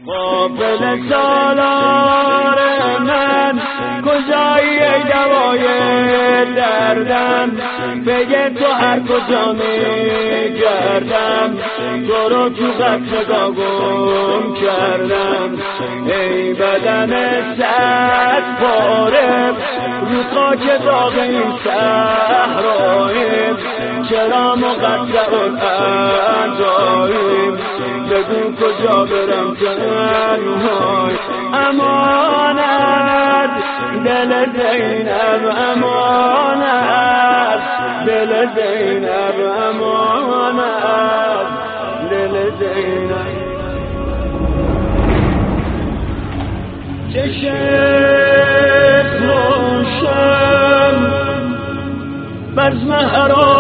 غافل سالار من کجایی ای دوای دردم، بگه تو هر کجا میگردم تو رو تو قطر گم کردم. ای بدن صد پاره رو خاک داغ این صحراییم، چرا مقطع الاعداییم، بگو کجا برم تنهای. امانت دل زینب، امانت دل زینب، امانت دل زینب. چشم روشن بزم حرام